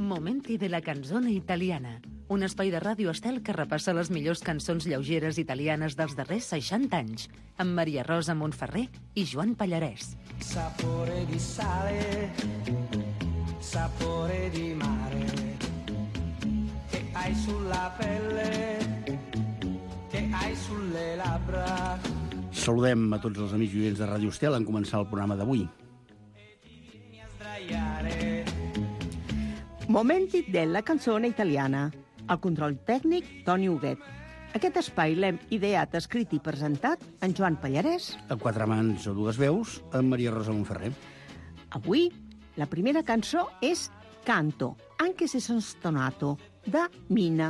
Momenti de la canzone italiana, un espai de Ràdio Estel que repassa les millors cançons lleugeres italianes dels darrers 60 anys, amb Maria Rosa Montferrer i Joan Pallarès. Sapore di sale, sapore di mare, che hai sulla pelle, che hai sulle labbra. Saludem a tots els amics i oients de Ràdio Estel en començar el programa d'avui. Momenti della canzone italiana. Al control tècnic, Toni Huguet. Aquest espai l'hem ideat, escrit i presentat en Joan Pallarès. A quatre mans o dues veus, amb Maria Rosa Montferrer. Avui, la primera cançó és Canto, anche se sono stonato, de Mina.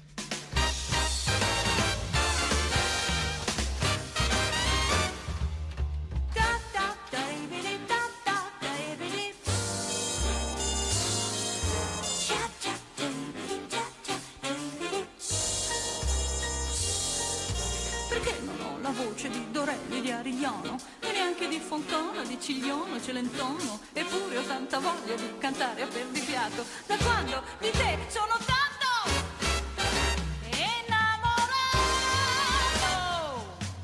E neanche di Fontana, di Ciglione, Celentono. Eppure ho tanta voglia di cantare a perdifiato. Da quando di te sono tanto innamorato.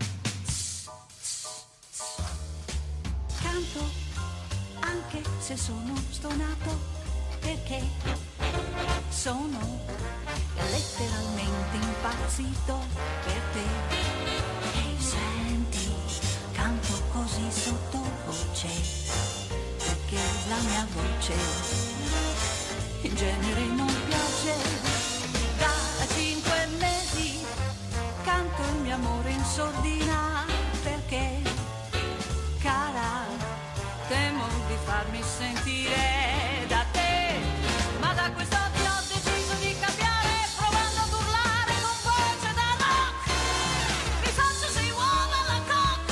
Canto anche se sono stonato, perché sono letteralmente impazzito per te. Canto così sottovoce, perché la mia voce in genere non piace. Da 5 mesi canto il mio amore in sordina, perché, cara, temo di farmi sentire da te. Ma da quest'oggi ho deciso di cambiare, provando ad urlare con voce da rock. Mi faccio sei uova alla coca,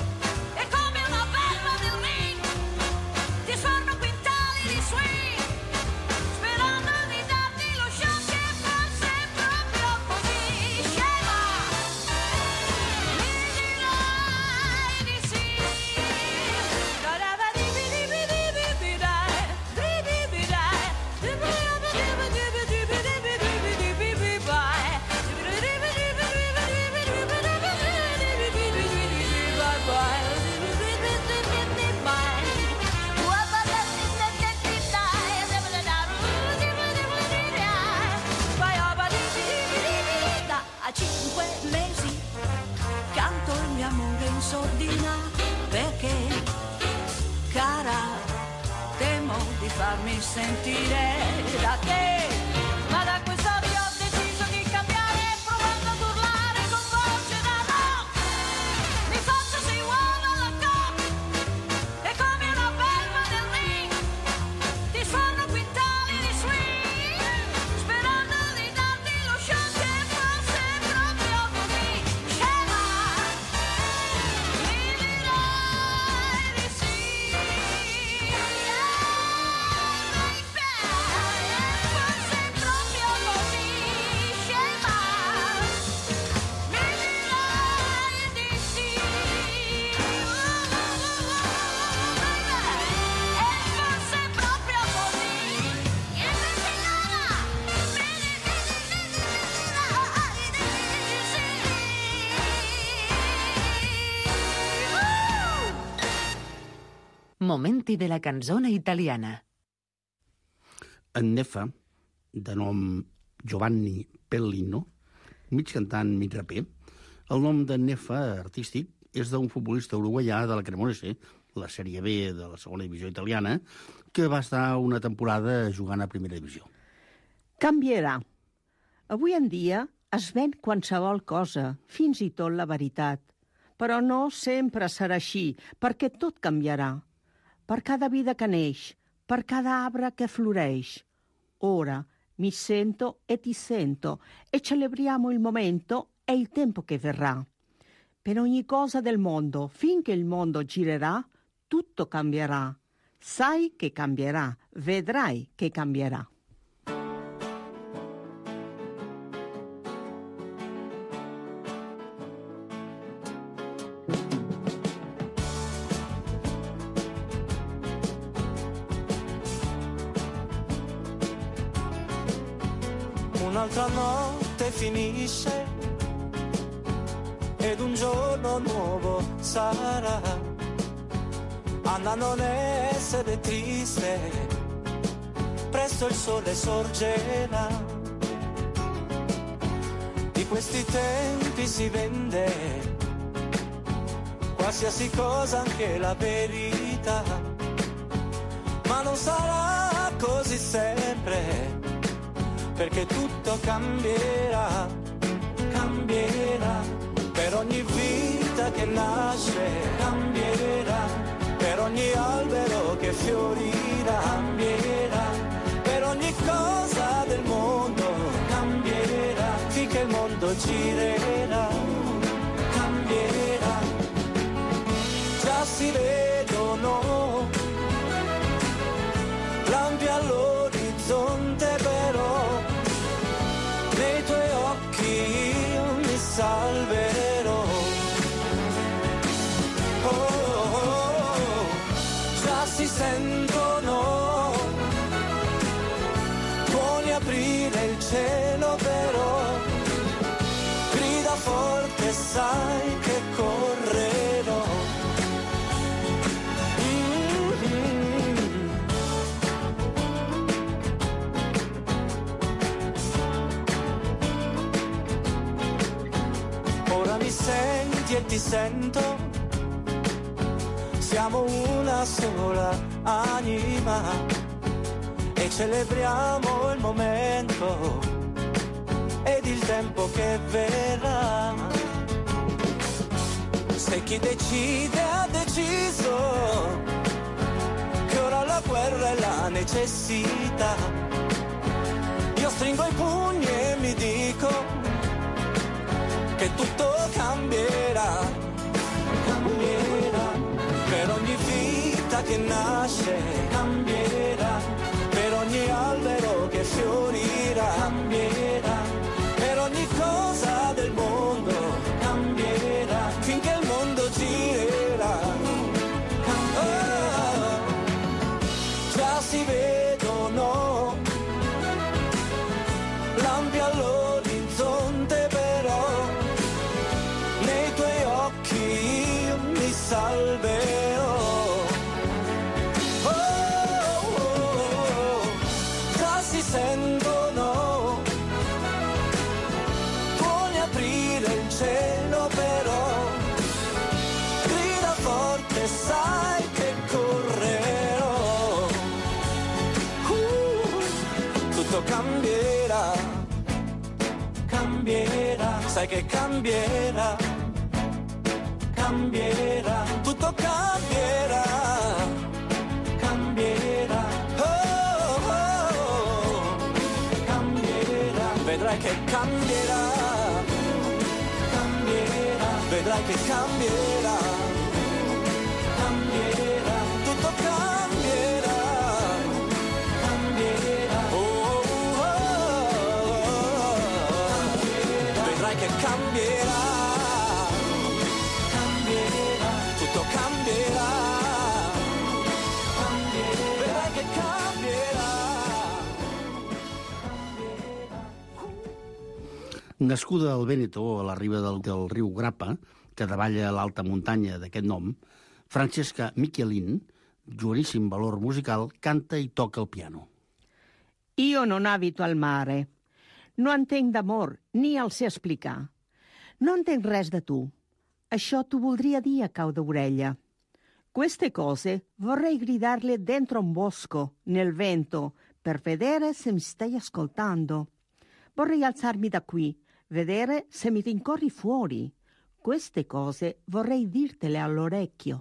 sordina, perché, cara, temo di farmi sentire da te. Ma da quest'oggi ho deciso di cambiare, provando ad urlare con voce da rock. Mi faccio sei uova alla coca, e come una belva del ring ti sforno quintali di swing, sperando di darti lo shock che forse proprio così scema. Momenti de la canzone italiana. En Nefa, de nom Giovanni Pellino, mig cantant, mig raper, el nom de Nefa artístic és d'un futbolista uruguaià de la Cremonese, la sèrie B de la segona divisió italiana, que va estar una temporada jugant a primera divisió. Canviarà. Avui en dia es ven qualsevol cosa, fins i tot la veritat. Però no sempre serà així, perquè tot canviarà. Per cada vida que neix, per cada arbre che floreix. Ora mi sento e ti sento e celebriamo il momento e il tempo che verrà. Per ogni cosa del mondo, finché il mondo girerà, tutto cambierà. Sai che cambierà, vedrai che cambierà. un'altra notte finisce ed un giorno nuovo sarà. Anna, non essere triste, presto il sole sorgerà. Di questi tempi si vende qualsiasi cosa, anche la verità, ma non sarà così sempre, perché tutto cambierà, cambierà. Per ogni vita che nasce cambierà, per ogni albero che fiorirà cambierà, per ogni cosa del mondo cambierà, finché il mondo girerà, cambierà. Già si vedono lampi all'orizzonte, però nei tuoi occhi io mi salverò. Oh, oh, oh. Già si sentono tuoni aprire il cielo, però grida forte, sai che correrò. Mi senti e ti sento, siamo una sola anima e celebriamo il momento ed il tempo che verrà. Se chi decide ha deciso che ora la guerra è la necessità, io stringo i pugni e mi dico che tutto cambierà, cambierà. Per ogni vita che nasce cambierà, per ogni albero che fiorirà cambierà, per ogni cosa del mondo cambierà, finché il mondo girerà, cambierà. Già si vedono lampi all'orizzonte, però nei tuoi occhi io mi salverò. Oh, oh, oh. Già si sentono tuoni aprire il cielo, però grida forte, sai che correrò. Tutto cambierà, cambierà, sai che cambierà, cambierà, tutto cambierà, cambierà, oh, oh, oh, cambierà, vedrai che cambierà, cambierà, vedrai che cambierà, cambierà, tutto cambierà, cambierà, oh, oh, oh, cambierà, vedrai che cambierà. Cambierà, vedrai che cambierà. Nascuda al Vèneto, a la riba del riu Grappa, que davalla l'alta muntanya d'aquest nom, Francesca Michelin, giovanissimo valor musical, canta i toca el piano. Io non abito al mare. No entenc d'amor, ni el sé explicar. No entenc res de tu. Això t'ho voldria dir a cau d'orella. Queste cose vorrei gridarle dentro un bosco, nel vento, per vedere se mi stai ascoltando. Vorrei alzarmi da qui, vedere se mi rincorri fuori. Queste cose vorrei dirtele all'orecchio.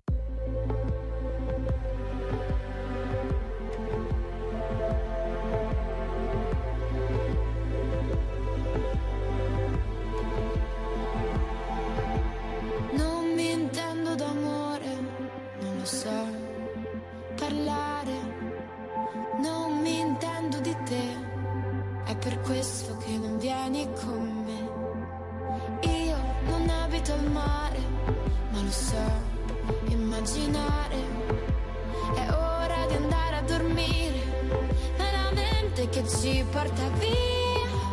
Per questo che non vieni con me. Io non abito al mare, ma lo so immaginare. È ora di andare a dormire, è la mente che ci porta via.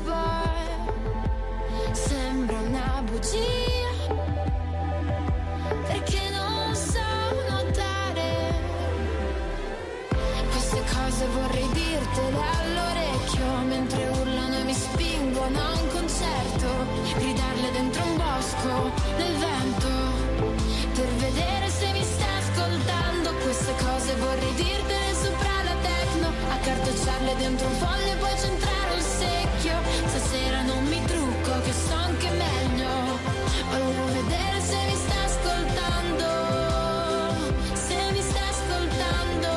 poi sembra una bugia, perché non so notare queste cose, vorrei dirtele all'orecchio mentre urlano e mi spingono a un concerto, gridarle dentro un bosco nel vento per vedere se mi sta ascoltando. Queste cose vorrei dirtele sopra la techno, accartocciarle dentro un foglio e poi centrare il secchio. Stasera non mi trucco, che so anche meglio, voglio vedere se mi sta ascoltando, se mi sta ascoltando.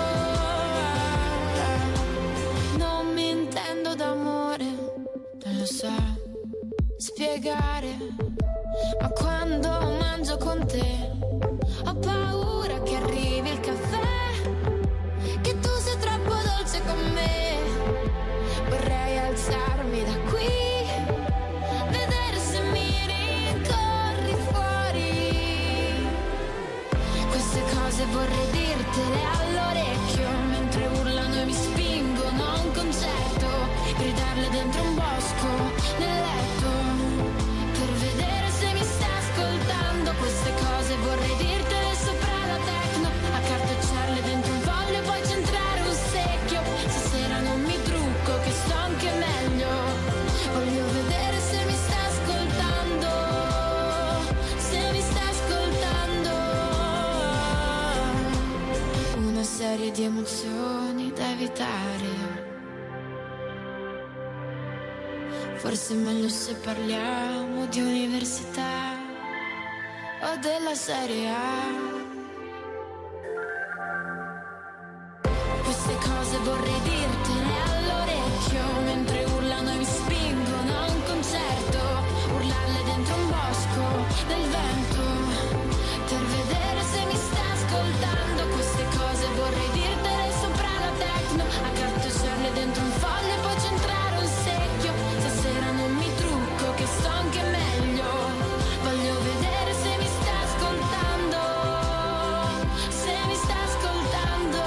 Non mi intendo d'amore, non lo so spiegare, ma quando mangio con te ho paura che arrivi il caffè, che tu sei troppo dolce con me. Vorrei alzarmi da qui, vedere se mi rincorri fuori. Queste cose vorrei dirtele all'orecchio mentre urlano e mi spingono a un concerto, gridarle dentro un bosco nel letto per vedere se mi sta ascoltando. Queste cose vorrei dirtele sopra la techno, accartocciarle dentro un foglio e poi centrare un secchio. Stasera non mi trucco, che sto anche meglio, voglio vedere se mi sta ascoltando, se mi sta ascoltando. Una serie di emozioni da evitare, forse è meglio se parliamo di università o della Serie A. Queste cose vorrei dirtele all'orecchio mentre urlano e mi spingono a un concerto, urlarle dentro un bosco nel vento per vedere se mi sta ascoltando. Queste cose vorrei dirtele sopra la techno, accartocciarle dentro un foglio e poi centrare un secchio. Stasera non mi trucco, che sto anche meglio, voglio vedere se mi sta ascoltando, se mi sta ascoltando.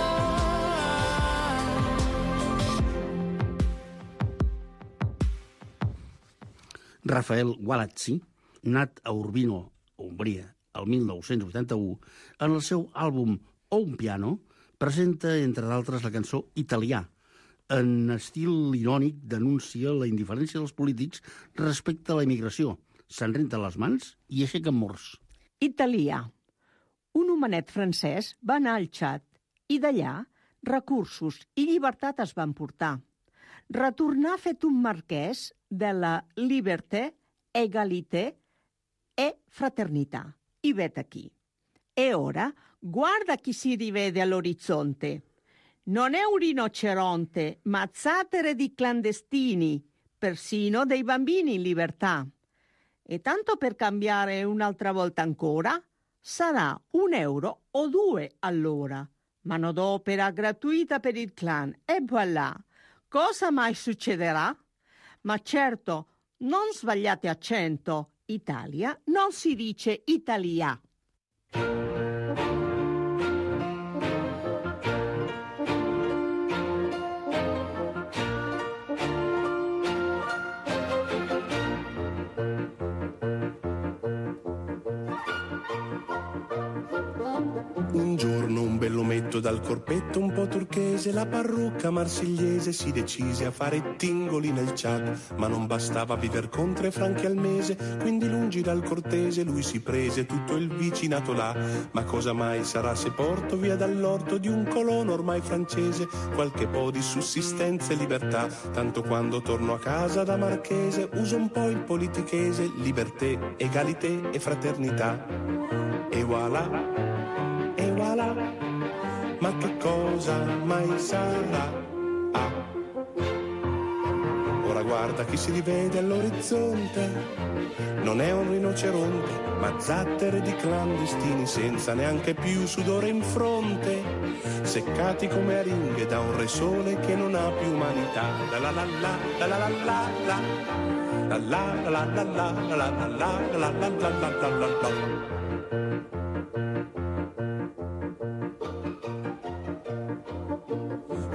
Rafael Gualazzi, nat a Urbino, Umbria, el 1981, en el seu àlbum O un piano, presenta, entre d'altres, la cançó Italià. En estil irònic denuncia la indiferència dels polítics respecte a la immigració. Se'n renten les mans i aixequen murs. Italià. Un homenet francès va anar al Txad i d'allà recursos i llibertat es van portar. Retornar fet un marquès de la liberté, egalité e fraternità. I vet aquí. E ora guarda chi si rivede all'orizzonte. Non è un rinoceronte, ma zattere di clandestini, persino dei bambini in libertà. E tanto per cambiare un'altra volta ancora, sarà €1 o 2 all'ora. Manodopera gratuita per il clan e voilà. Cosa mai succederà? Ma certo, non sbagliate accento. Italia non si dice Italia. Un giorno un bell'ometto dal corpetto un po' turchese, la parrucca marsigliese, si decise a fare tingoli nel Txad, ma non bastava viver con 3 franchi al mese, quindi lungi dal cortese lui si prese tutto il vicinato là. Ma cosa mai sarà se porto via dall'orto di un colono ormai francese qualche po' di sussistenza e libertà? Tanto quando torno a casa da marchese uso un po' il politichese, liberté, egalité e fraternità. E voilà. E voilà, ma che cosa mai sarà? Ah. Ora guarda chi si rivede all'orizzonte, non è un rinoceronte, ma zattere di clandestini senza neanche più sudore in fronte, seccati come aringhe da un re sole che non ha più umanità. La la la la la la la la la la la la la la la la la la la.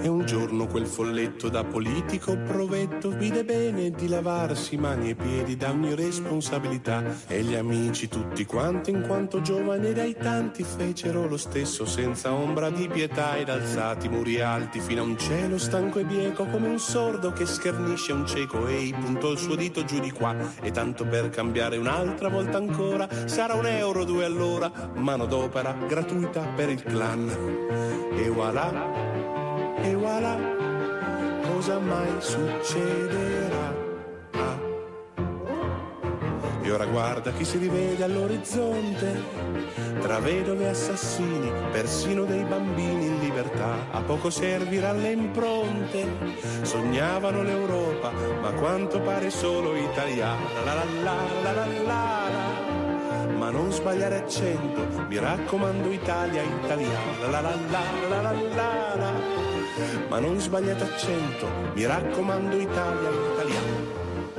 E un giorno quel folletto da politico provetto vide bene di lavarsi mani e piedi da ogni responsabilità, e gli amici tutti quanti in quanto giovani dai tanti fecero lo stesso senza ombra di pietà, ed alzati muri alti fino a un cielo stanco e bieco come un sordo che schernisce un cieco, e puntò il suo dito giù di qua, e tanto per cambiare un'altra volta ancora sarà €1, 2 all'ora, manodopera gratuita per il clan. E voilà, cosa mai succederà? E ora guarda chi si rivede all'orizzonte, tra vedove e assassini, persino dei bambini in libertà. A poco servirà le impronte, sognavano l'Europa, ma quanto pare solo italiana. La la la la la la la. Ma non sbagliare accento, mi raccomando, Italia italiana. La la la la la la la. Ma non sbagliate accento, mi raccomando, Italia italiana.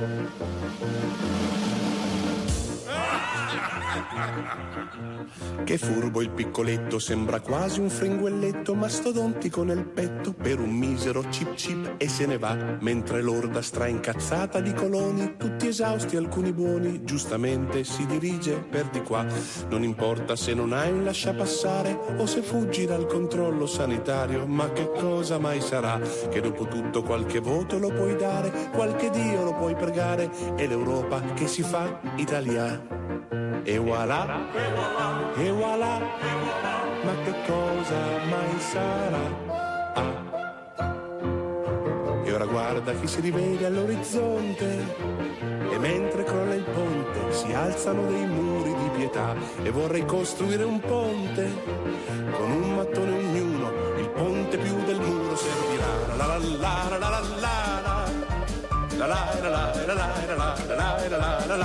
Che furbo il piccoletto, sembra quasi un fringuelletto, mastodontico nel petto, per un misero cip cip e se ne va, mentre l'orda straincazzata di coloni, tutti esausti alcuni buoni, giustamente si dirige per di qua. Non importa se non hai un lasciapassare o se fuggi dal controllo sanitario, ma che cosa mai sarà, che dopo tutto qualche voto lo puoi dare, qualche Dio lo puoi pregare, e l'Europa che si fa italiana. E voilà, ma che cosa mai sarà? E ora guarda chi si rivede all'orizzonte, e mentre crolla il ponte si alzano dei muri di pietà, e vorrei costruire un ponte con un mattone ognuno, il ponte più del muro servirà. La la la la la la la. La la la la la la la la la la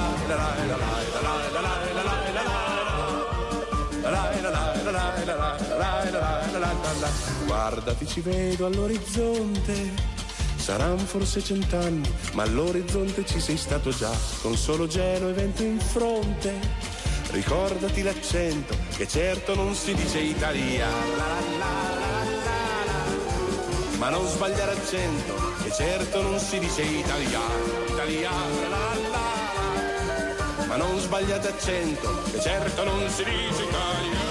la. Guardati, ci vedo all'orizzonte, saranno forse 100 anni, ma all'orizzonte ci sei stato già, con solo gelo e vento in fronte. Ricordati l'accento, che certo non si dice italiano, ma non sbagliare accento, che certo non si dice italiano, ma non sbagliate accento, che certo non si dice italiano.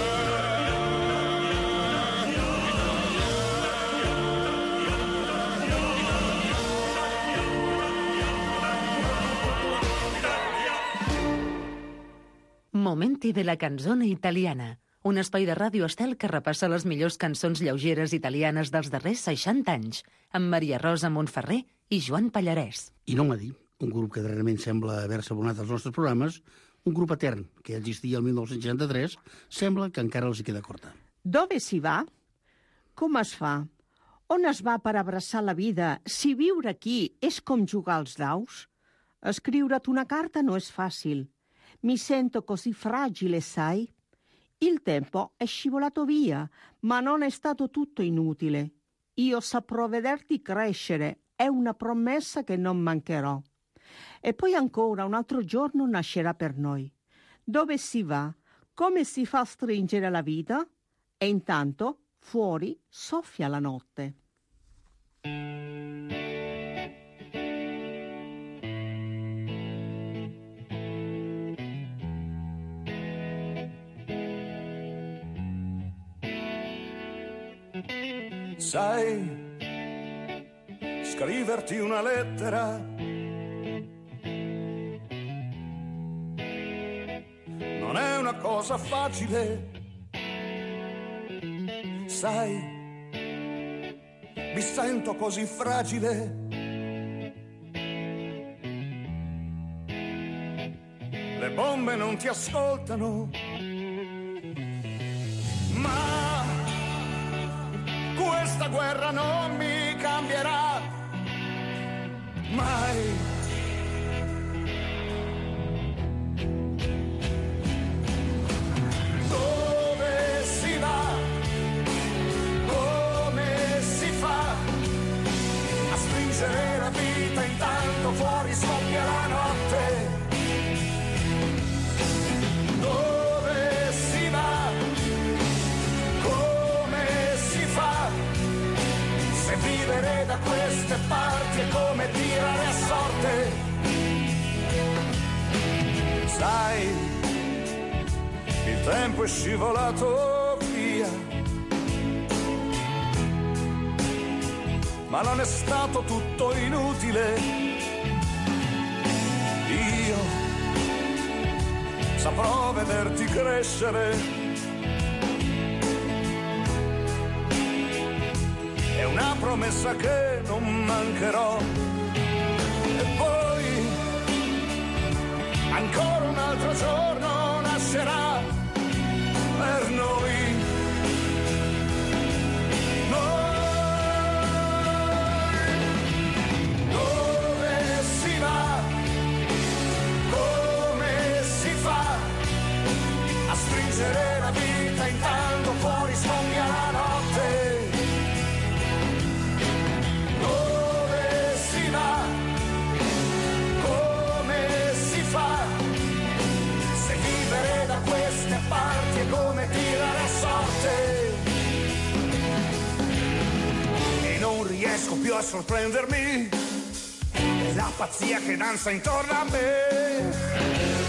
Momenti de la canzone italiana, un espai de Ràdio Estel que repassa les millors cançons lleugeres italianes dels darrers 60 anys, amb Maria Rosa Montferrer i Joan Pallarès. I no m'ha dit, un grup que darrerament sembla haver-se abonat als nostres programes, un grup etern que existia el 1963, sembla que encara els hi queda corta. Dove si va? Com es fa? On es va per abraçar la vida si viure aquí és com jugar als daus? Escriure't una carta no és fàcil. Mi sento così fragile, sai? Il tempo è scivolato via, ma non è stato tutto inutile. Io saprò vederti crescere, è una promessa che non mancherò. E poi ancora un altro giorno nascerà per noi. Dove si va? Come si fa a stringere la vita? E intanto fuori soffia la notte. Sai, scriverti una lettera non è una cosa facile. Sai, mi sento così fragile. Le bombe non ti ascoltano, ma questa guerra non mi cambierà mai. Dove si va? Come si fa a stringere la vita intanto fuori scoppia la notte? Dove si va? Come si fa? se vivere da queste parti è come tirare a sorte. Sai, il tempo è scivolato via, ma non è stato tutto inutile. Io saprò vederti crescere. È una promessa che non mancherò. E poi ancora un altro giorno nascerà per noi. Dove si va? Come si fa a stringere la vita intanto fuori scoppia la notte? Dove si va? Come si fa? Se vivere da queste parti è come tirare a sorte. E non riesco più a sorprendermi, è la pazzia che danza intorno a me.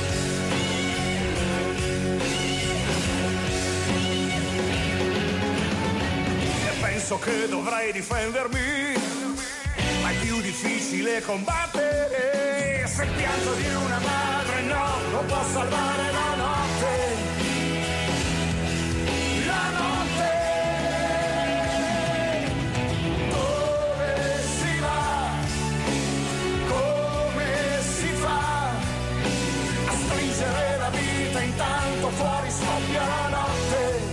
Penso che dovrei difendermi, ma è più difficile combattere. Se pianto di una madre no, non può salvare la notte. La notte. Dove si va? Come si fa a stringere la vita intanto fuori scoppia la notte?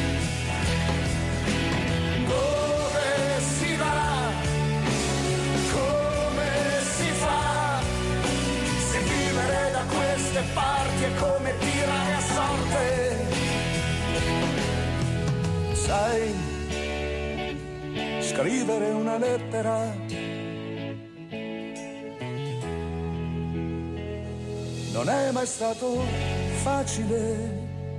Dove si va? Come si fa? Se vivere da queste parti è come tirare a sorte. Sai, scrivere una lettera non è mai stato facile.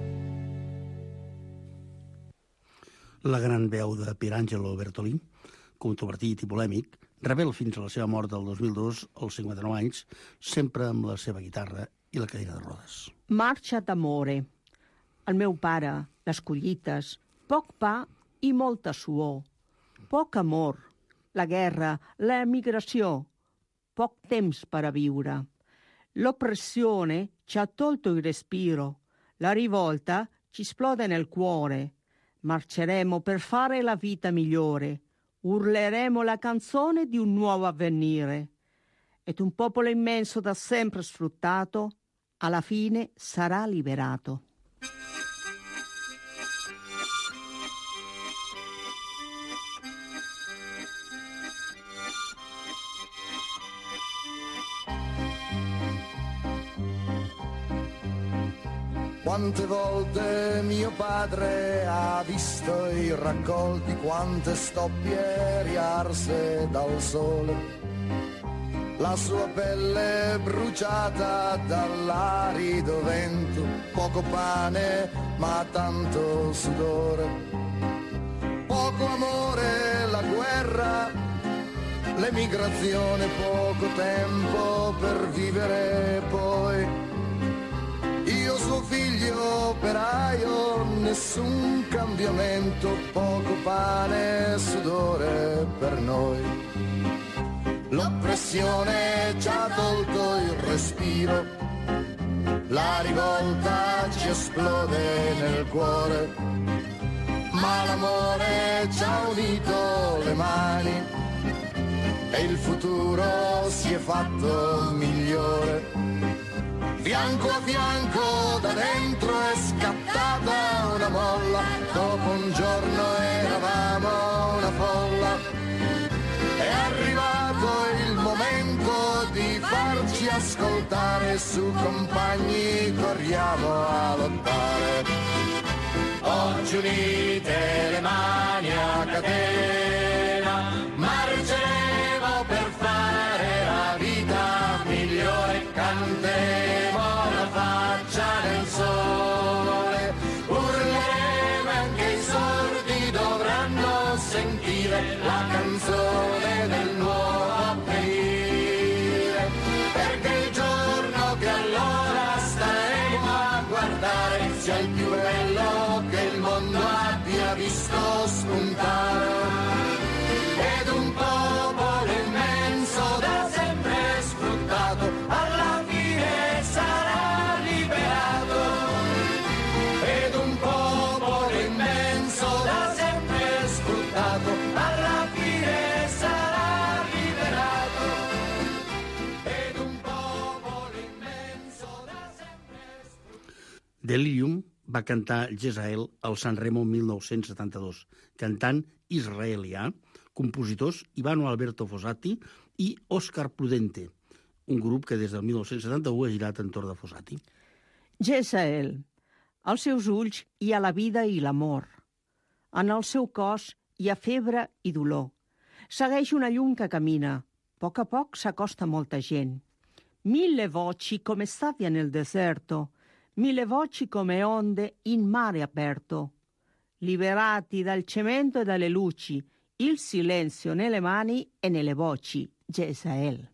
La gran veu de Pierangelo Bertolí, controvertit i polèmic, rebel fins a la seva mort del 2002, als 59 anys, sempre amb la seva guitarra i la cadira de rodes. Marxa d'amore. El meu pare, les collites, poc pa i molta suor. Poc amor, la guerra, l'emigració, poc temps per a viure. L'oppressione ci ha tolto il respiro, la rivolta ci esplode nel cuore. Marceremo per fare la vita migliore, urleremo la canzone di un nuovo avvenire. Ed un popolo immenso da sempre sfruttato, alla fine sarà liberato. Quante volte mio padre ha visto i raccolti, quante stoppie riarse dal sole, la sua pelle bruciata dall'arido vento, poco pane ma tanto sudore, poco amore, la guerra, l'emigrazione, poco tempo per vivere poi. Io suo figlio operaio, nessun cambiamento, poco pane e sudore per noi. L'oppressione ci ha tolto il respiro, la rivolta ci esplode nel cuore, ma l'amore ci ha unito le mani e il futuro si è fatto migliore. Fianco a fianco da dentro è scattata una molla, dopo un giorno eravamo una folla. È arrivato il momento di farci ascoltare, su compagni corriamo a lottare. Oggi unite le mani a catena, marceremo per fare la vita migliore, canteremo la faccia nel sole, urleremo anche i sordi dovranno sentire la la canzone del nuovo avvenire, perché il giorno che allora staremo a guardare sia il più bello che il mondo abbia visto spuntare, ed un popolo immenso da sempre sfruttato alla fine sarà liberato, ed un popolo immenso da sempre sfruttato alla fine sarà liberato, ed un popolo immenso da sempre sfruttato. Delirium va cantar Jezzael al Sanremo 1972, cantant israelià, compositors Ivano Alberto Fossati i Oscar Prudente, un grup que des del 1971 ha girat entorn de Fossati. Jezzael. Als seus ulls hi ha la vida i l'amor. En el seu cos hi ha febre i dolor. Segueix una llum que camina. A poc s'acosta molta gent. 1000 voci come sabbia nel deserto, 1000 voci come onde in mare aperto. Liberati dal cemento e dalle luci, il silenzio nelle mani e nelle voci. Jezzael.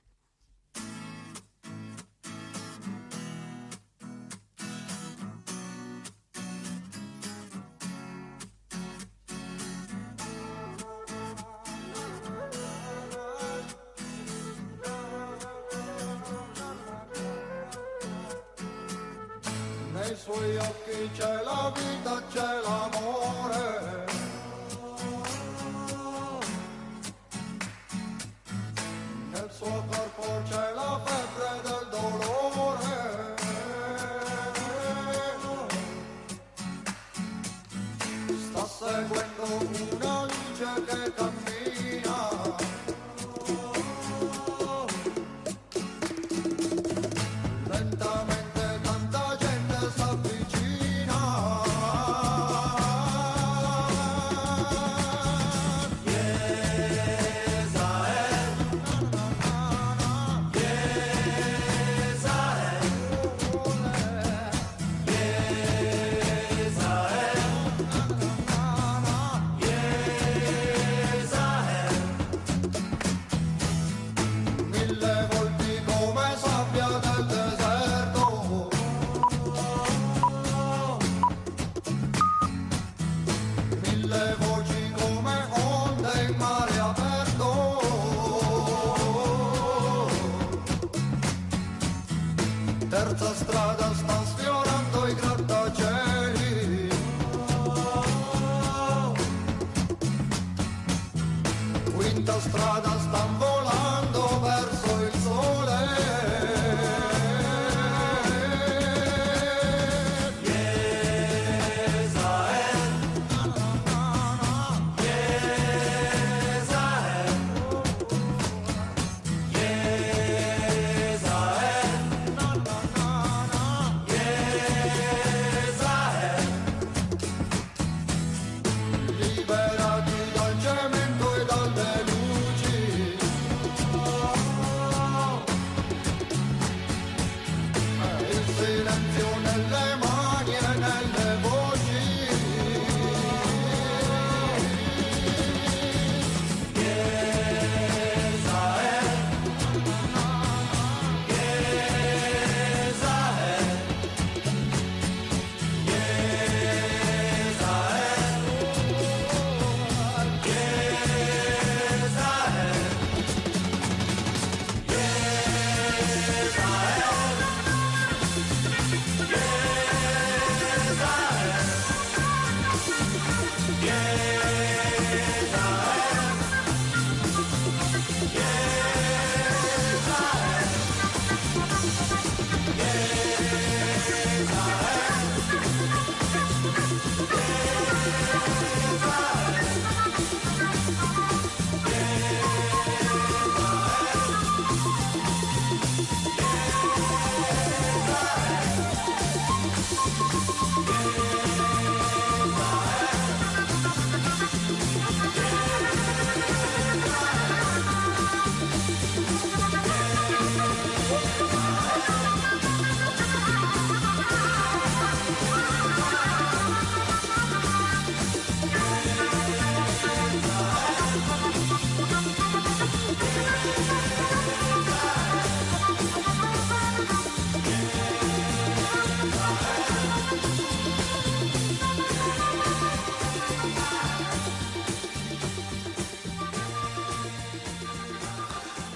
Nei suoi occhi c'è la vita, c'è l'amore. Nel suo corpo c'è la febbre del dolore. Sta seguendo una luce che cammina. Lentamente tanta gente s'avvicina. Mille volti come sabbia del deserto. Mille voci come onde in mare aperto. Terza strada sta sfiorando i grattacieli. Quinta strada stan volando verso il sole. Liberati dal cemento e dalle luci.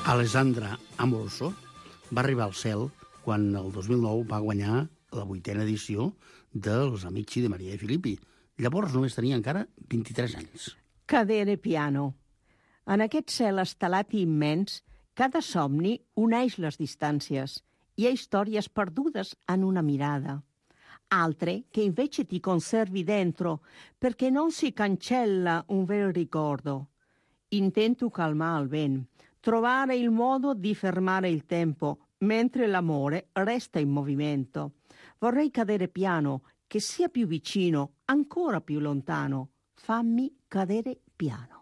Alessandra Amoroso va arribar al cel quan el 2009 va guanyar la 8a edició dels Amici de Maria Filippi. Llavors només tenia encara 23 anys. Cadere piano. En aquest cel estelat i immens, cada somni uneix les distàncies. Hi ha històries perdudes en una mirada. Altre che invece ti conservi dentro perché non si cancella un vero ricordo. Intento calmare il vento, trovare il modo di fermare il tempo, mentre l'amore resta in movimento. Vorrei cadere piano, che sia più vicino, ancora più lontano. Fammi cadere piano.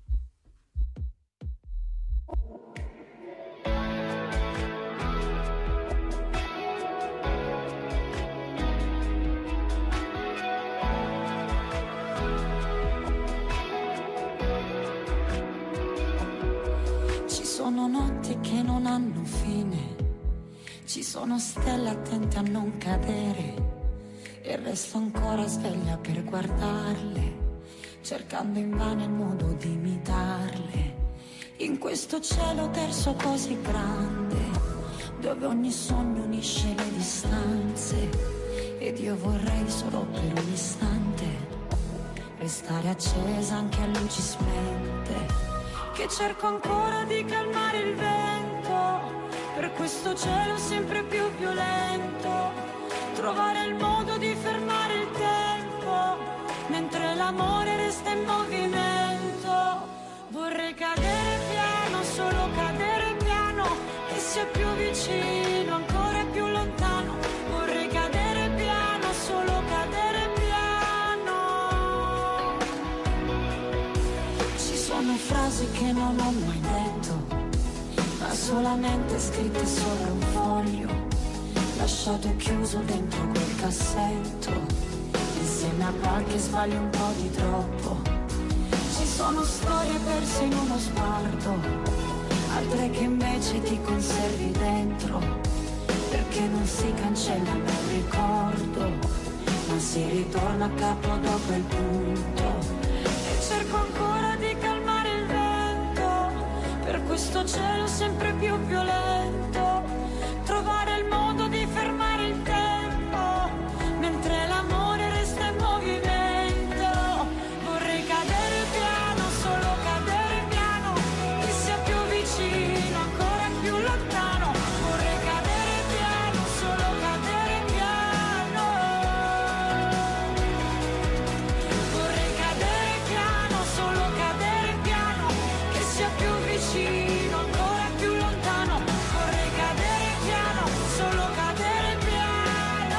Ci sono notti che non hanno fine, ci sono stelle attente a non cadere e resto ancora sveglia per guardarle, cercando invano il modo di imitarle. In questo cielo terzo così grande, dove ogni sogno unisce le distanze, ed io vorrei solo per un istante restare accesa anche a luci spente, che cerco ancora di calmare il vento, per questo cielo sempre più violento, trovare il modo di fermare il tempo, mentre l'amore resta in movimento. Vorrei cadere piano, solo cadere piano, che sia più vicino, ancora più lontano. Vorrei cadere piano, solo cadere piano. Ci sono frasi che non ho mai detto, ma solamente scritte sopra un foglio, lasciato chiuso dentro quel cassetto, insieme a qualche sbaglio un po' di troppo. Ci sono storie perse in uno sguardo, altre che invece ti conservi dentro, perché non si cancella mai il ricordo, ma si ritorna a capo dopo il punto. E cerco ancora di calmare il vento, per questo cielo sempre più violento, trovare il modo di fermare il tempo, mentre l'amore resta in movimento. Vorrei cadere piano, solo cadere piano, che sia più vicino, ancora più lontano. Vorrei cadere piano, solo cadere piano. Vorrei cadere piano, solo cadere piano, che sia più vicino, ancora più lontano. Vorrei cadere piano, solo cadere piano.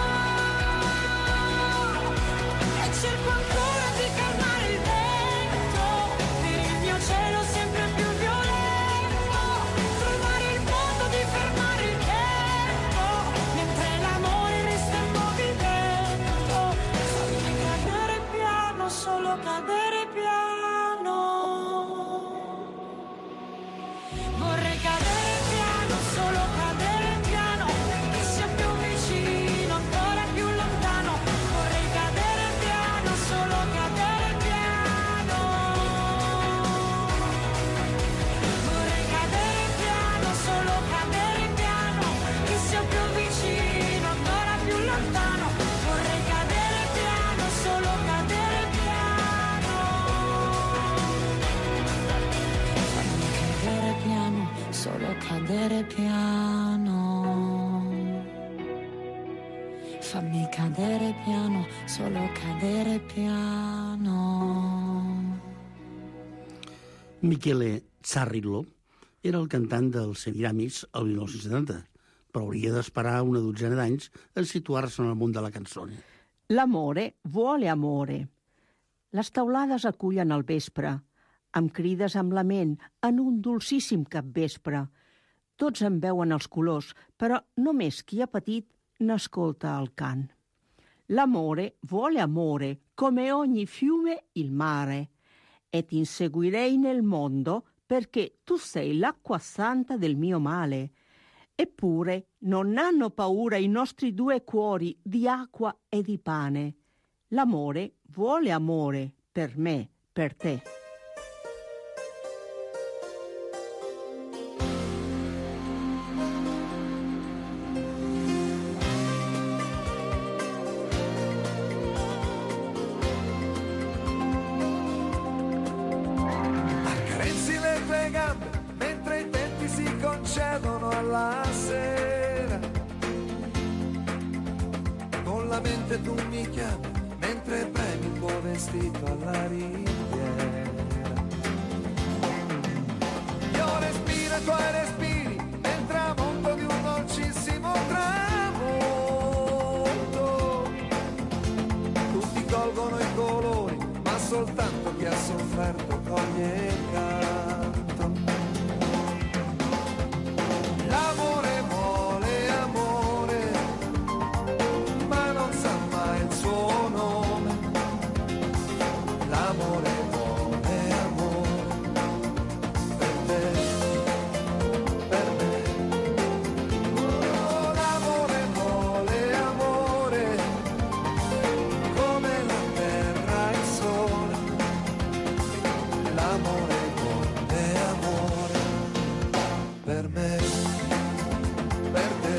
E cerco ancora di calmare il vento, per il mio cielo sempre più violento, trovare il modo di fermare il tempo, mentre l'amore resta in movimento. Fammi cadere piano, solo cadere piano. Vorrei cadere piano, solo cadere piano, che sia più vicino, ancora più lontano. Vorrei cadere piano, solo cadere piano. Vorrei cadere piano, solo cadere piano, che sia più vicino, ancora più lontano. Vorrei cadere piano, solo cadere piano. Fammi cadere piano, solo cadere piano. Fammi cadere piano, solo cadere piano. Michele Zarrillo era el cantant dels Semiramis el 1970, però hauria d'esperar una dotzena d'anys a situar-se en el món de la cançó. L'amore vuole amore. Les taulades acullen al vespre, amb crides amb la ment en un dolcíssim capvespre. Tots en veuen els colors, però només qui ha patit n'ascolta el cant. L'amore vuole amore, come ogni fiume il mare, e ti inseguirei nel mondo perché tu sei l'acqua santa del mio male. Eppure non hanno paura i nostri due cuori di acqua e di pane. L'amore vuole amore per me, per te. gambe mentre i denti si concedono alla sera. Con la mente tu mi chiami mentre premi il tuo vestito alla riviera. Io respiro i tuoi respiri nel tramonto di un dolcissimo tramonto. Tutti colgono i colori, ma soltanto chi ha sofferto coglie il canto. L'amore vuole amore, ma non sa mai il suo nome. L'amore vuole amore, per te, per me. Oh, l'amore vuole amore, come la terra e il sole. L'amore vuole amore, per me, per te.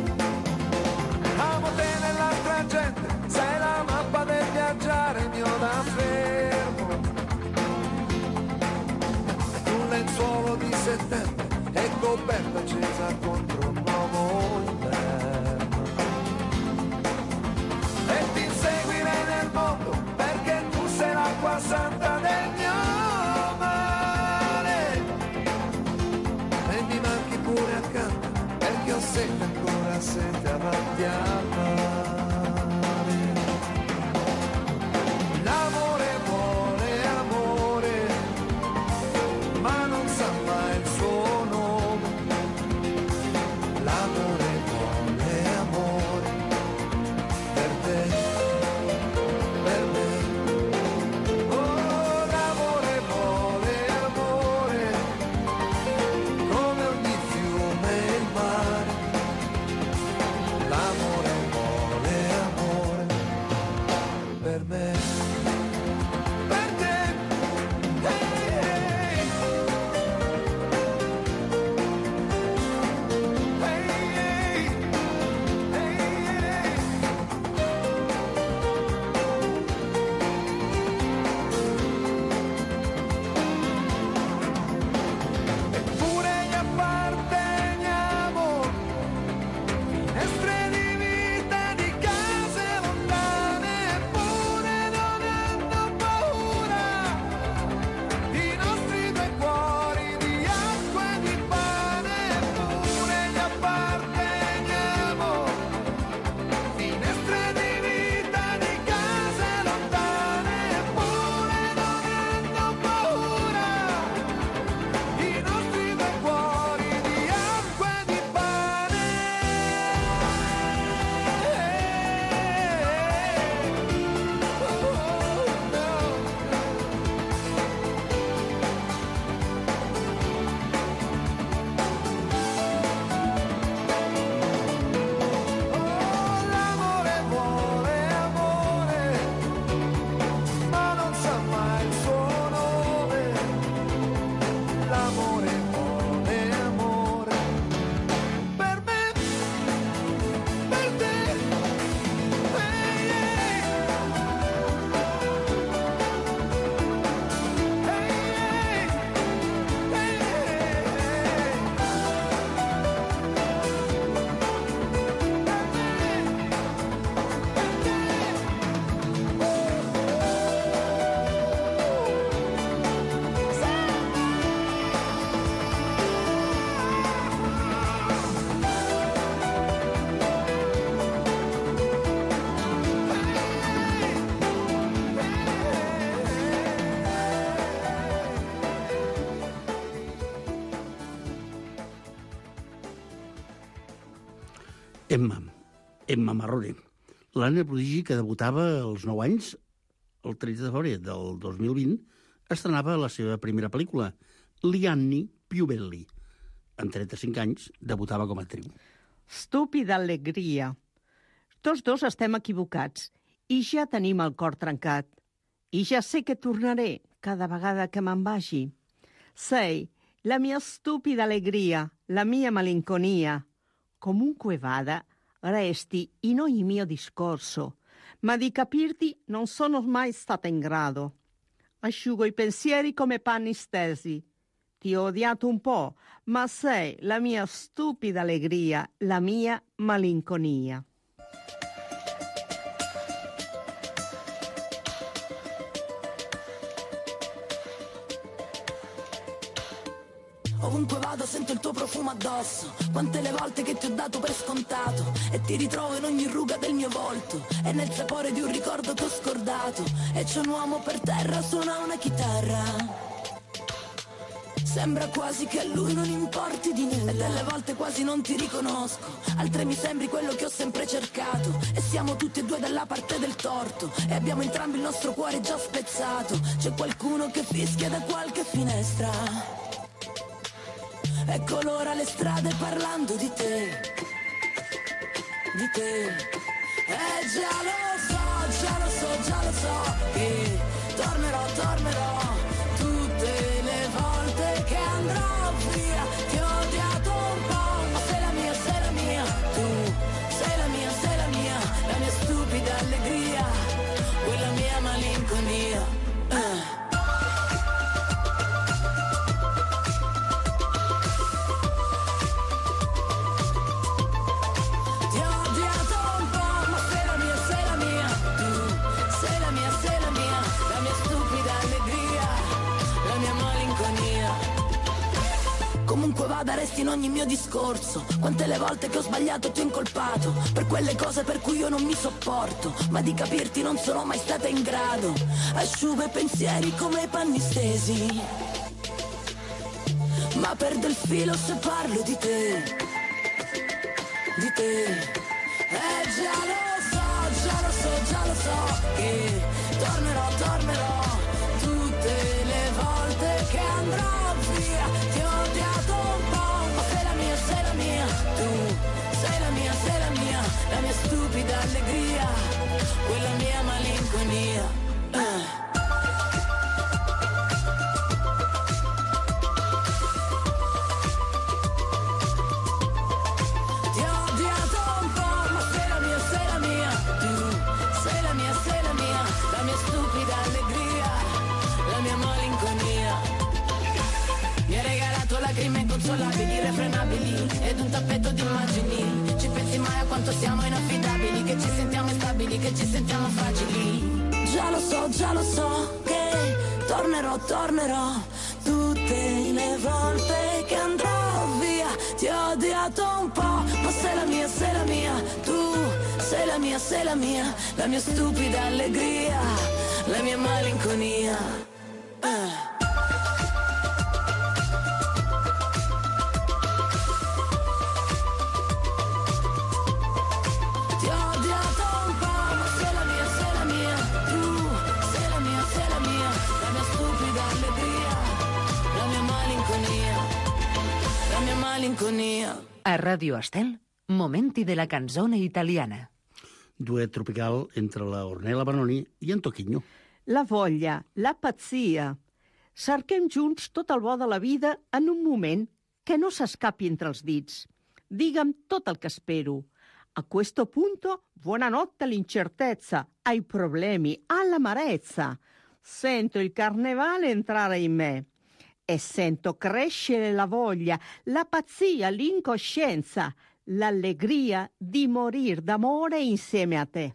Amo te nell'altra gente, sei la mappa del viaggiare mio da fermo. Un lenzuolo di settembre e coperta accesa contro un nuovo inverno. E ti inseguirei nel mondo perché tu sei l'acqua santa del mio mare. E mi manchi pure accanto perché ho sete ancora sete avanti al mare. L'amore vuole amore, ma non sa mai il suo nome. L'amore vuole amore, per te, per me. Oh, l'amore vuole amore, come ogni fiume e il mare. L'amore vuole amore, per me, per te. Hey, hey. Hey, hey. Hey, hey. Eppure gli apparteniamo, finestre di vita, di case lontane, eppure non hanno paura i nostri due cuori di acqua e di pane. Eppure gli apparteniamo, finestre di vita, di case lontane, eppure non hanno paura i nostri due cuori di acqua e di pane. L'amore vuole amore, ma non sa mai il suo nome. L'amore vuole amore, per me, per te. Hey, hey. Hey, Emma Marrone, la nena prodigi que debutava als 9 anys, el 13 de febrer del 2020, estrenava la seva primera pel·lícula, Lianni più belli. En 35 anys debutava com a actriu. Estúpida alegria. Tots dos estem equivocats i ja tenim el cor trencat. I ja sé que tornaré cada vegada que me'n vagi. Sei la mia stupida allegria, la mia malinconia. Comunque vada, resti in ogni mio discorso, ma di capirti non sono mai stata in grado. Asciugo i pensieri come panni stesi. ti ho odiato un po', ma sei la mia stupida allegria, la mia malinconia. Ovunque vado sento il tuo profumo addosso. Quante le volte che ti ho dato per scontato e ti ritrovo in ogni ruga del mio volto e nel sapore di un ricordo che ho scordato. E c'è un uomo per terra, suona una chitarra. Sembra quasi che a lui non importi di nulla. E delle volte quasi non ti riconosco, altre mi sembri quello che ho sempre cercato. E siamo tutti e due dalla parte del torto e abbiamo entrambi il nostro cuore già spezzato. C'è qualcuno che fischia da qualche finestra e colora le strade parlando di te, di te. E già lo so, già lo so, già lo so che tornerò, tornerò tutte le volte che andrò via. Ti ho odiato un po', ma sei la mia, sei la mia. Tu sei la mia, sei la mia, la mia stupida allegria, quella mia malinconia. Comunque vada, resti in ogni mio discorso. Quante le volte che ho sbagliato ti ho incolpato per quelle cose per cui io non mi sopporto, ma di capirti non sono mai stata in grado. Asciugo i pensieri come i panni stesi, ma perdo il filo se parlo di te, di te. E già lo so, già lo so, già lo so che tornerò, tornerò tutte le volte che andrò via. Ti ho odiato un po', ma sei la mia, sei la mia. Tu sei la mia, sei la mia, la mia stupida allegria, quella mia malinconia. Ti ho odiato un po', ma sei la mia, sei la mia. Tu sei la mia, sei la mia, la mia stupida allegria, la mia malinconia. Mi hai regalato lacrime inconsolabili, irrefrenabili ed un tappeto di immagini. Ci pensi mai a quanto siamo inaffidabili, che ci sentiamo instabili, che ci sentiamo fragili. Già lo so che tornerò, tornerò tutte le volte che andrò via. Ti ho odiato un po', ma sei la mia, sei la mia. Tu sei la mia, sei la mia, la mia stupida allegria, la mia malinconia. A Radio Estel, momenti de la canzone italiana. Duet tropical entre la Ornella Vanoni i en Toquinho. La voglia, la pazzia. Cerquem junts tot el bo de la vida en un moment que no s'escapi entre els dits. Digue'm tot el que espero. A questo punto, buonanotte all'incertezza, ai problemi, all'amarezza. Sento il carnevale entrare in me e sento crescere la voglia, la pazzia, l'incoscienza, l'allegria di morir d'amore insieme a te.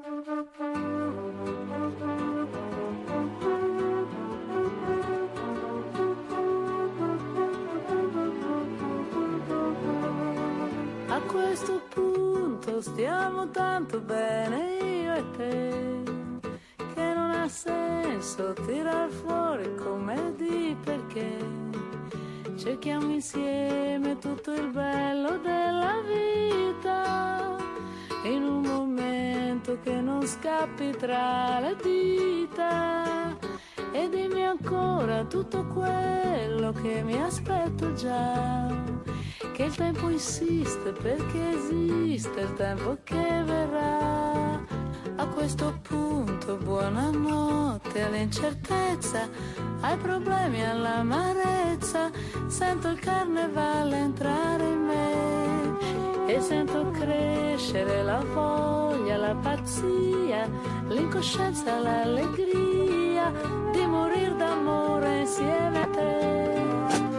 A questo punto stiamo tanto bene io e te, che non ha senso tirar fuori come di perché. Cerchiamo insieme tutto il bello della vita, in un momento che non scappi tra le dita. E dimmi ancora tutto quello che mi aspetto già, che il tempo insiste perché esiste il tempo che verrà. A questo punto buonanotte all'incertezza, ai problemi, all'amarezza. Sento il carnevale entrare in me e sento crescere la voglia, la pazzia, l'incoscienza, l'allegria di morir d'amore insieme a te.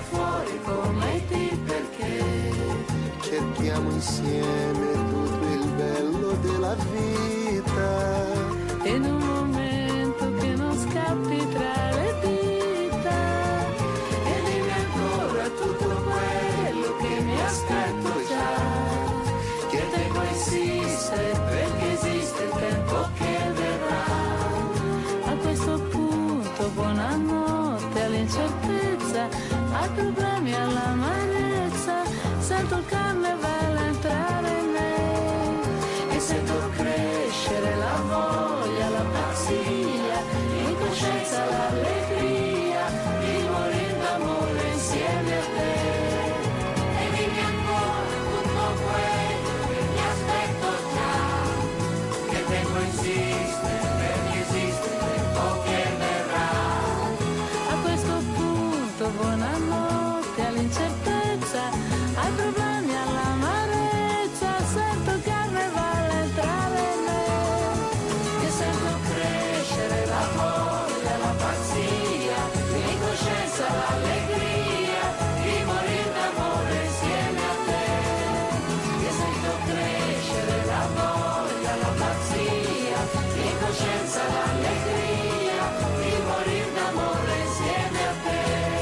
fuori come ti perché. Cerchiamo insieme tutto il bello della vita. In un momento che non scappi tra le dita. E dimmi ancora tutto quello che mi aspetto già. Che tempo esiste, perché esiste il tempo che verrà. A questo punto buonanotte all'incertezza, ai problemi, all'amarezza. Sento il carnevale entrare in me e sento crescere la voglia, la pazzia, l'incoscienza, l'allegria di morire d'amore insieme a te. E dimmi ancora tutto quello che mi aspetto già. Che tempo esiste, perché esiste il tempo che verrà. A questo punto buonanotte all'incertezza, ai problemi, all'amarezza. Sento il carnevale entrare in me e sento crescere la voglia, la pazzia, l'incoscienza, l'allegria di morire d'amore insieme a te. E sento crescere la voglia, la pazzia, l'incoscienza, l'allegria di morire d'amore insieme a te.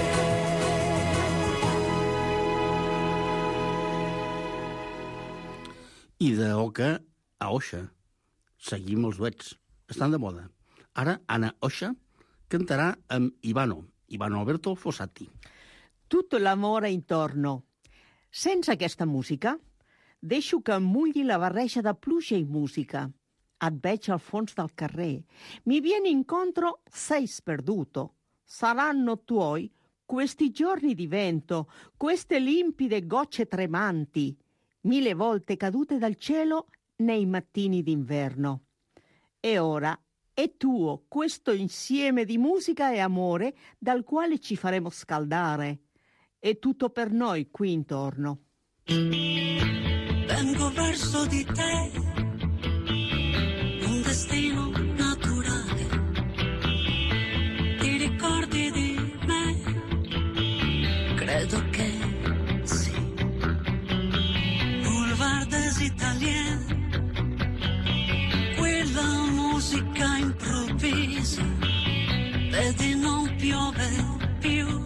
I d'Oca a Oixa. Seguim els duets. Estan de moda. Ara, Anna Oixa cantarà amb Ivano Alberto Fossati. Tutto l'amore intorno. Sense aquesta música, deixo que em mulli la barreja de pluja i música. Et veig al fons del carrer. Mi viene incontro, sei sperduto. Saranno tuoi questi giorni di vento, queste limpide gocce tremanti, 1000 volte cadute dal cielo nei mattini d'inverno. E ora è tuo questo insieme di musica e amore dal quale ci faremo scaldare. È tutto per noi qui intorno. Vengo verso di te, un destino naturale. Ti ricordi di me? Credo che sì. Boulevardes italienne, quella musica improvvisa, vedi non piove più.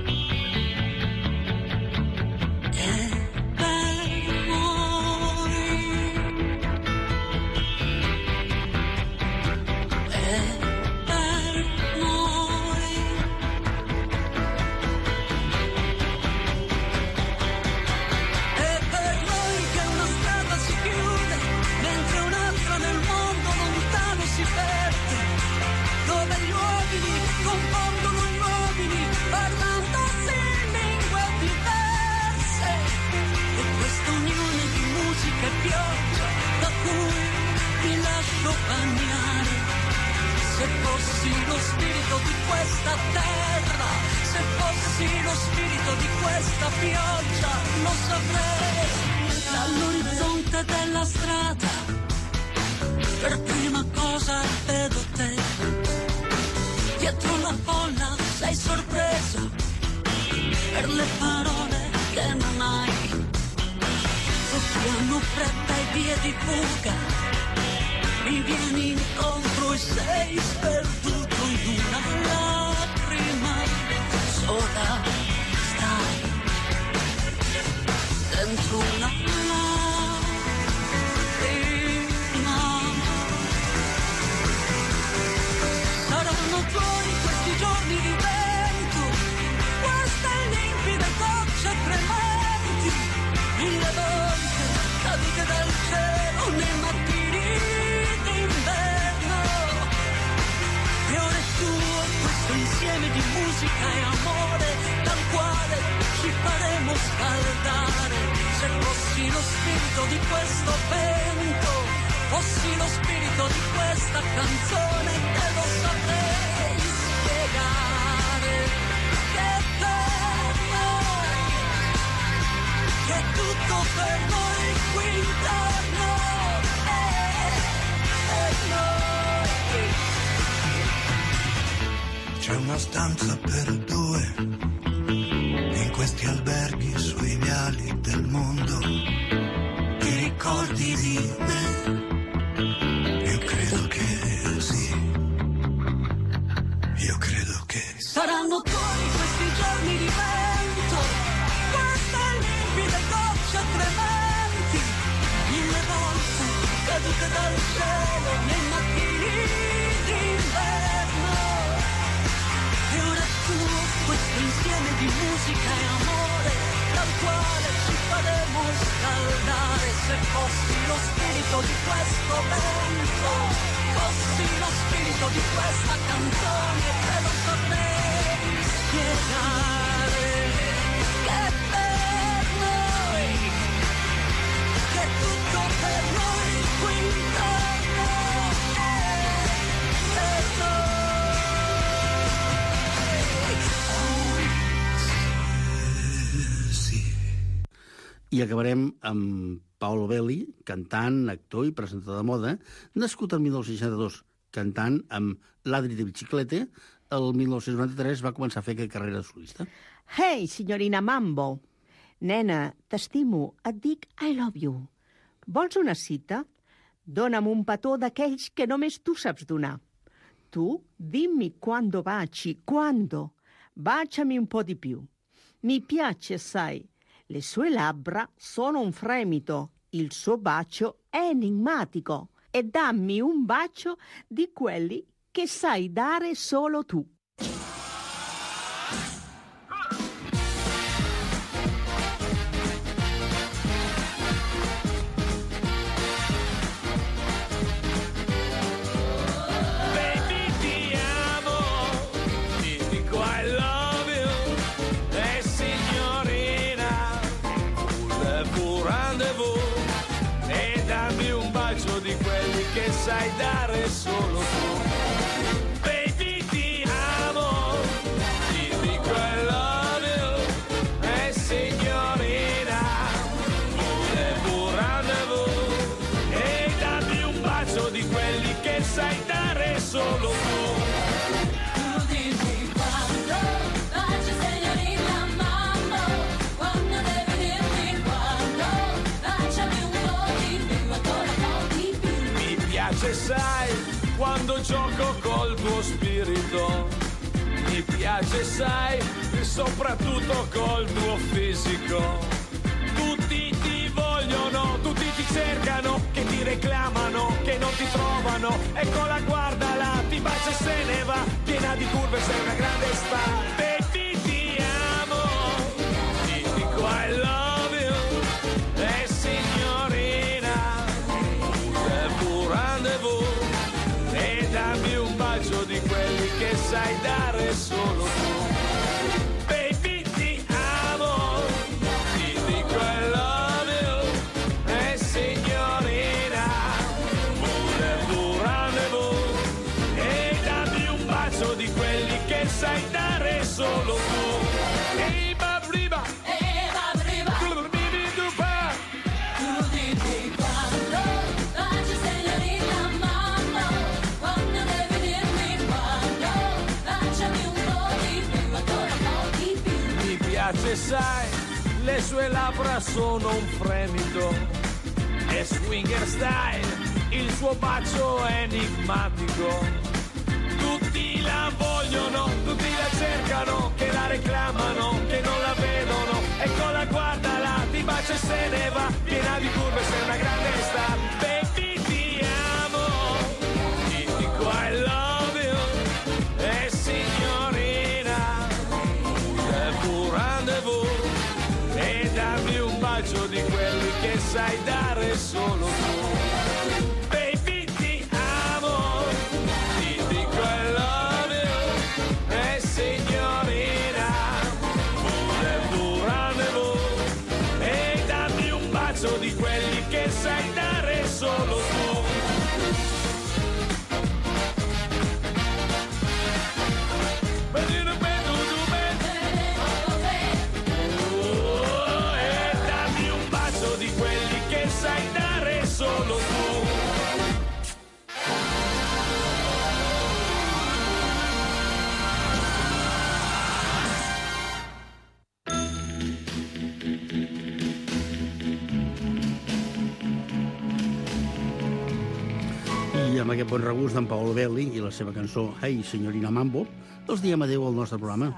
Se fossi lo spirito di questa terra, se fossi lo spirito di questa pioggia, lo saprei. Dall'orizzonte della strada, per prima cosa vedo te. Dietro la folla sei sorpreso per le parole che non hai. Tutti hanno fretta e vie di fuga. Mi vieni incontro e sei sperduto in una lacrima sola, stai dentro una lacrima. Saranno tuoi questi giorni di vento, queste limpide gocce trementi, 1000 volte cadute dal cielo nei mattini d'inverno. E ora è tuo questo insieme di musica e amore dal quale ci faremo scaldare. Se fossi lo spirito di questo vento, fossi lo spirito di questa canzone, te lo saprei spiegare. Che per noi, che tutto per noi qui intorno. C'è una stanza per due, questi alberghi sui viali del mondo. Ti ricordi di me? Io credo che sì. Io credo che saranno poi questi giorni di vento, queste limpide gocce trementi, 1000 volte cadute dal cielo nei mattini d'inverno. E ora è tuo questo insieme di musica e amore, dal quale ci faremo scaldare. Se fossi lo spirito di questo vento, fossi lo spirito di questa canzone, te lo saprei spiegare. Che per noi, che tutto per noi qui intorno è per noi. I acabarem amb Paolo Belli, cantant, actor i presentador de moda, nascut el 1962, cantant amb l'Adri de Biciclete. El 1993 va començar a fer carrera solista. Hey, signorina Mambo. Nena, t'estimo, et dic I love you. Vols una cita? Dóna'm un petó d'aquells que només tu saps donar. Tu, dimmi quando baci, quando. Baciami un po' di più. Mi piace, sai. Le sue labbra sono un fremito, il suo bacio è enigmatico e dammi un bacio di quelli che sai dare solo tu. Sai dare solo tu, baby ti amo, ti dico I love you, e signorina, volevo rendezvous, e dammi un bacio di quelli che sai dare solo tu. Tu dimmi quando, baci signorina mamma, quando devi dirmi quando, baciami un po' di più, ancora un po' di più. Se sai quando gioco col tuo spirito, mi piace sai e soprattutto col tuo fisico. Tutti ti vogliono, tutti ti cercano, che ti reclamano, che non ti trovano. Eccola guardala, ti bacia e se ne va, piena di curve, sei una grande star. Baby ti amo, ti dico I love you, e signorina, rendezvous, e dammi un bacio di quelli che sai dare solo tu. Baby ti amo, ti dico I love you, e signorina, volevo rendezvous, e dammi un bacio di quelli che sai dare solo tu. Ehi babriba, se sai, le sue labbra sono un fremito, è swinger style, il suo bacio è enigmatico. Tutti la vogliono, tutti la cercano, che la reclamano, che non la vedono. Eccola guardala, ti bacia e se ne va, piena di curve, sei una grande star. Baby ti amo, ti dico I love you, e signorina, rendezvous, e dammi un bacio di quelli che sai dare solo tu. Baby ti amo, ti dico I love you, e signorina, volevo rendezvous, e dammi un bacio di quelli che sai dare solo tu. Sai dare solo I amb aquest bon regust d'en Paolo Belli i la seva cançó Hey, signorina Mambo, els diem adeu al nostre programa.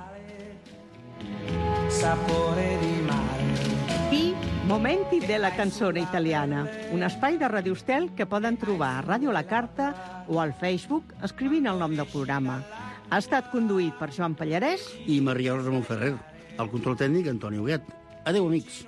Sapore di mare. I Momenti della canzone italiana, un espai de Radio Estel que poden trobar a Ràdio La Carta o al Facebook escrivint el nom del programa. Ha estat conduït per Joan Pallarès I Maria Rosa Montferrer. Al control tècnic, Antoni Huguet. Adeu, amics.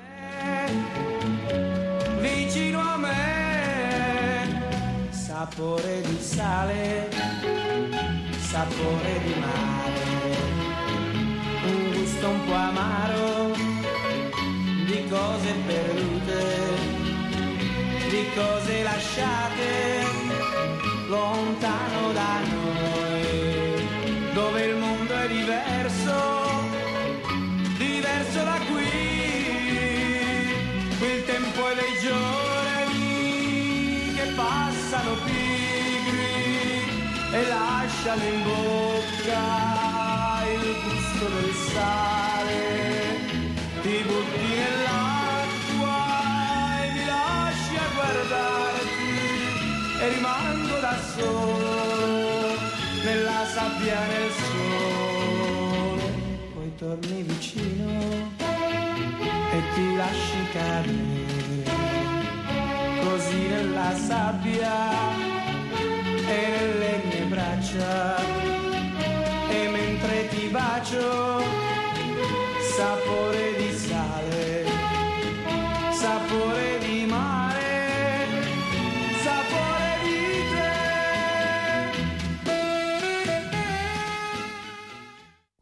Vicino a me, sapore di sale, sapore di mare, un gusto un po' amaro di cose perdute, di cose lasciate lontano da noi, dove il mondo è diverso, diverso da qui. Il tempo è dei giorni che passano pigri e lasciano in bocca il gusto del sale. Ti butti nell'acqua e mi lasci a guardarti e rimango da solo nella sabbia nel sole. Poi torni vicino e ti lasci cadere così nella sabbia e nelle mie braccia, e mentre ti bacio sapore di sale, sapore di mare.